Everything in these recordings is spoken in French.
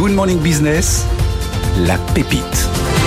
Good Morning Business, la pépite.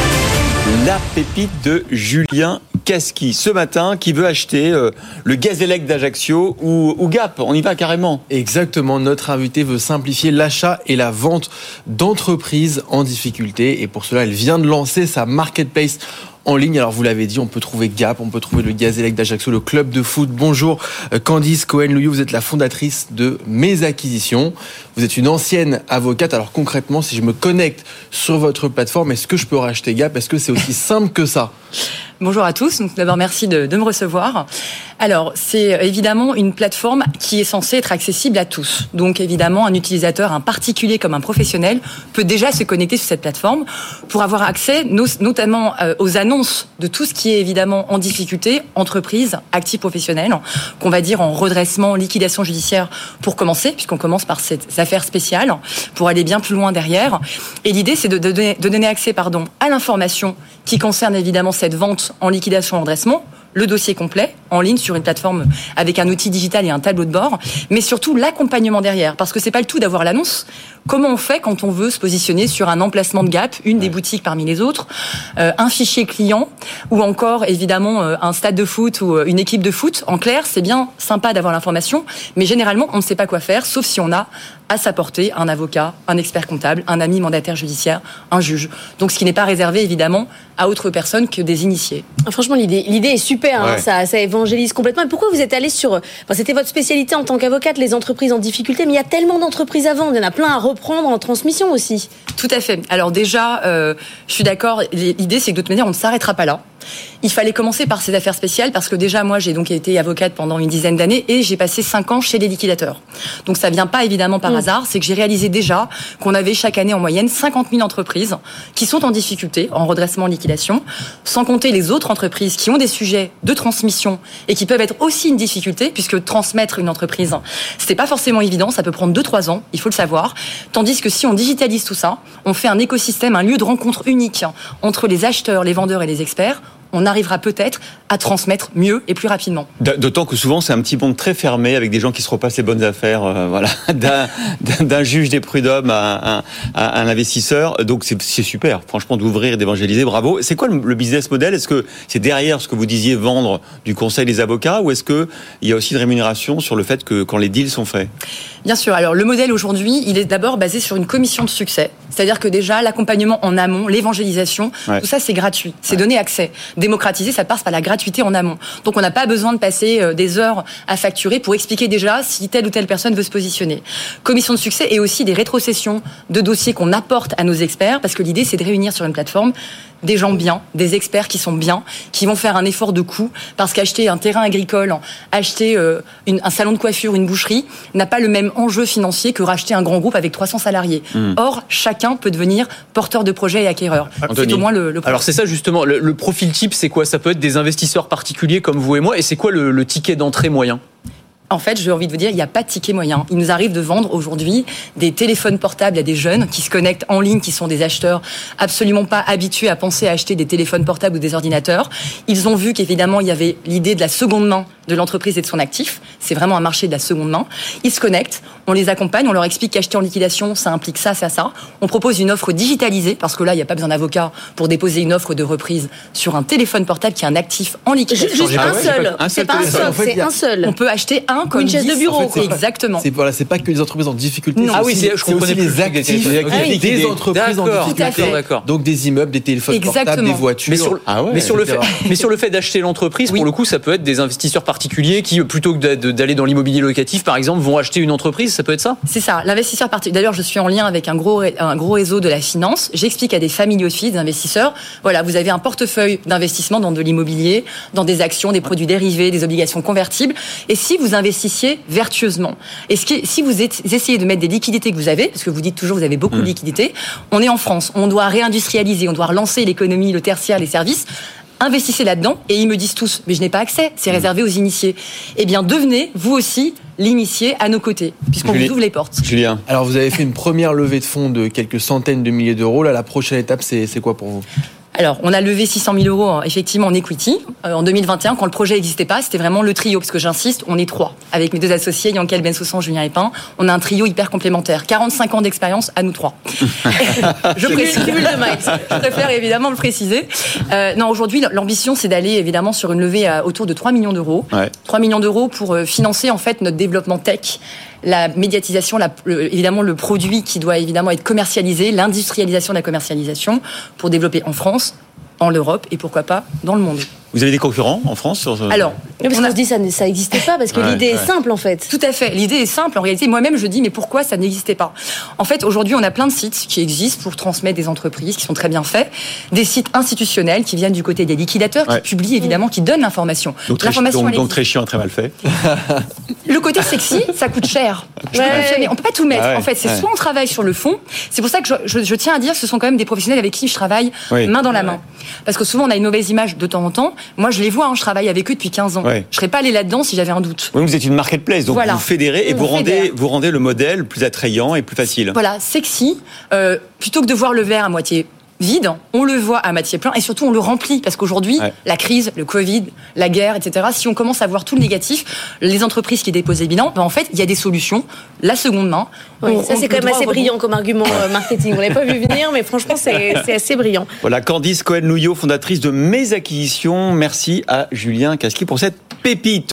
La pépite de Julien Casqui, ce matin, qui veut acheter le Gazélec d'Ajaccio ou Gap. On y va carrément. Exactement, notre invité veut simplifier l'achat et la vente d'entreprises en difficulté. Et pour cela, elle vient de lancer sa marketplace en ligne. Alors vous l'avez dit, on peut trouver Gap, on peut trouver le Gazélec d'Ajaccio, le club de foot. Bonjour Candice Cohen-Louillou, vous êtes la fondatrice de Mes Acquisitions. Vous êtes une ancienne avocate. Alors concrètement, si je me connecte sur votre plateforme, est-ce que je peux racheter Gap ? Est-ce que c'est aussi simple que ça ? Bonjour à tous. Donc, d'abord, merci de me recevoir. Alors, c'est évidemment une plateforme qui est censée être accessible à tous. Donc, évidemment, un utilisateur, un particulier comme un professionnel, peut déjà se connecter sur cette plateforme pour avoir accès notamment aux annonces de tout ce qui est évidemment en difficulté, entreprises, actifs professionnels, qu'on va dire en redressement, liquidation judiciaire pour commencer, puisqu'on commence par cette affaire spéciale, pour aller bien plus loin derrière. Et l'idée, c'est de donner accès à l'information qui concerne évidemment cette vente en liquidation en redressement, le dossier complet, en ligne sur une plateforme avec un outil digital et un tableau de bord, mais surtout l'accompagnement derrière, parce que c'est pas le tout d'avoir l'annonce. Comment on fait quand on veut se positionner sur un emplacement de Gap, une des boutiques parmi les autres, un fichier client, ou encore évidemment un stade de foot ou une équipe de foot. En clair, c'est bien sympa d'avoir l'information, mais généralement on ne sait pas quoi faire, sauf si on a à sa portée un avocat, un expert comptable, un ami mandataire judiciaire, un juge. Donc ce qui n'est pas réservé évidemment à autres personnes que des initiés. Franchement, l'idée est super, hein, ça évangélise complètement. Et pourquoi vous êtes allé sur... c'était votre spécialité en tant qu'avocate, les entreprises en difficulté, mais il y a tellement d'entreprises à vendre, il y en a plein à reprendre en transmission aussi. Tout à fait. Alors déjà, je suis d'accord, l'idée c'est que de toute manière, on ne s'arrêtera pas là. Il fallait commencer par ces affaires spéciales parce que déjà, moi, j'ai donc été avocate pendant une dizaine d'années et j'ai passé 5 ans chez les liquidateurs. Donc ça vient pas évidemment par hasard, c'est que j'ai réalisé déjà qu'on avait chaque année en moyenne 50 000 entreprises qui sont en difficulté, en redressement, liquidation, sans compter les autres entreprises qui ont des sujets de transmission et qui peuvent être aussi une difficulté puisque transmettre une entreprise, c'était pas forcément évident, ça peut prendre 2-3 ans, il faut le savoir. Tandis que si on digitalise tout ça, on fait un écosystème, un lieu de rencontre unique entre les acheteurs, les vendeurs et les experts, on arrivera peut-être à transmettre mieux et plus rapidement. D'autant que souvent, c'est un petit monde très fermé avec des gens qui se repassent les bonnes affaires, d'un juge des prud'hommes à un investisseur. Donc, c'est super, franchement, d'ouvrir et d'évangéliser. Bravo. C'est quoi le business model ? Est-ce que c'est derrière ce que vous disiez, vendre du conseil des avocats, ou est-ce qu'il y a aussi de rémunération sur le fait que quand les deals sont faits ? Bien sûr. Alors, le modèle aujourd'hui, il est d'abord basé sur une commission de succès. C'est-à-dire que déjà, l'accompagnement en amont, l'évangélisation, tout ça, c'est gratuit. C'est donner accès. Démocratiser, ça passe par la gratuité en amont. Donc on n'a pas besoin de passer des heures à facturer pour expliquer déjà si telle ou telle personne veut se positionner. Commission de succès et aussi des rétrocessions de dossiers qu'on apporte à nos experts, parce que l'idée c'est de réunir sur une plateforme des gens bien, des experts qui sont bien, qui vont faire un effort de coût, parce qu'acheter un terrain agricole, acheter un salon de coiffure, une boucherie, n'a pas le même enjeu financier que racheter un grand groupe avec 300 salariés. Or, chacun peut devenir porteur de projet et acquéreur. Anthony, c'est au moins le problème. Alors c'est ça justement, le profil type c'est quoi ? Ça peut être des investisseurs particuliers comme vous et moi, et c'est quoi le ticket d'entrée moyen ? En fait, j'ai envie de vous dire, il n'y a pas de ticket moyen. Il nous arrive de vendre aujourd'hui des téléphones portables à des jeunes qui se connectent en ligne, qui sont des acheteurs absolument pas habitués à penser à acheter des téléphones portables ou des ordinateurs. Ils ont vu qu'évidemment, il y avait l'idée de la seconde main de l'entreprise et de son actif. C'est vraiment un marché de la seconde main. Ils se connectent, on les accompagne, on leur explique qu'acheter en liquidation, ça implique ça, ça, ça. On propose une offre digitalisée, parce que là, il n'y a pas besoin d'avocat pour déposer une offre de reprise sur un téléphone portable qui est un actif en liquidation. Juste un seul. C'est pas un seul, c'est un seul. On peut acheter un comme une chaise de bureau. En fait, exactement. C'est pas que les entreprises en difficulté. Non. Je comprenais aussi les actifs des entreprises en difficulté. D'accord. Donc des immeubles, des téléphones portables, des voitures. Mais sur le fait d'acheter l'entreprise, pour le coup, ça peut être des investisseurs particuliers qui, plutôt que d'aller dans l'immobilier locatif, par exemple, vont acheter une entreprise. Ça peut être ça ? C'est ça. L'investisseur particulier. D'ailleurs, je suis en lien avec un gros réseau de la finance. J'explique à des family office, des investisseurs, voilà, vous avez un portefeuille d'investissement dans de l'immobilier, dans des actions, des produits dérivés, des obligations convertibles. Et si vous investissiez vertueusement, et si vous essayez de mettre des liquidités que vous avez, parce que vous dites toujours vous avez beaucoup de liquidités, on est en France, on doit réindustrialiser, on doit relancer l'économie, le tertiaire, les services. Investissez là-dedans, et ils me disent tous, mais je n'ai pas accès, c'est réservé aux initiés. Eh bien, devenez, vous aussi, l'initié à nos côtés, puisqu'on vous ouvre les portes. Julien. Alors, vous avez fait une première levée de fonds de quelques centaines de milliers d'euros. Là, la prochaine étape, c'est quoi pour vous ? Alors, on a levé 600 000 euros effectivement en equity. En 2021, quand le projet n'existait pas, c'était vraiment le trio, parce que j'insiste, on est 3. Avec mes 2 associés, Yankel Bensoussan, Julien Epin, on a un trio hyper complémentaire. 45 ans d'expérience à nous 3. Je préfère évidemment le préciser. Non, aujourd'hui, l'ambition, c'est d'aller évidemment sur une levée à autour de 3 millions d'euros. Ouais. 3 millions d'euros pour financer en fait notre développement tech, la médiatisation, évidemment le produit qui doit évidemment être commercialisé, l'industrialisation de la commercialisation pour développer en France, en Europe et pourquoi pas dans le monde. Vous avez des concurrents en France sur ce... Alors, parce qu'on se dit ça n'existait pas, parce que l'idée est simple en fait. Tout à fait, l'idée est simple. En réalité, moi-même, je dis, mais pourquoi ça n'existait pas ? En fait, aujourd'hui, on a plein de sites qui existent pour transmettre des entreprises, qui sont très bien faits, des sites institutionnels qui viennent du côté des liquidateurs, qui publient évidemment, qui donnent l'information. Donc très chiant et très mal fait. Le côté sexy, ça coûte cher. On peut pas tout mettre. En fait, c'est soit on travaille sur le fond. C'est pour ça que je tiens à dire, ce sont quand même des professionnels avec qui je travaille main dans la main. Parce que souvent, on a une mauvaise image de temps en temps. Moi, je les vois, je travaille avec eux depuis 15 ans. Ouais. Je serais pas allé là-dedans si j'avais un doute. Oui, vous êtes une marketplace, donc vous fédérez et vous rendez le modèle plus attrayant et plus facile. Voilà, sexy. Plutôt que de voir le verre à moitié vide, on le voit à moitié plein et surtout on le remplit parce qu'aujourd'hui, la crise, le Covid, la guerre, etc., si on commence à voir tout le négatif, les entreprises qui déposent des bilans, en fait, il y a des solutions, la seconde main. Oui, ça c'est quand même assez brillant comme argument marketing. On l'avait pas vu venir, mais franchement, c'est assez brillant. Voilà, Candice Cohen-Louillot, fondatrice de Mes Acquisitions. Merci à Julien Casqui pour cette pépite.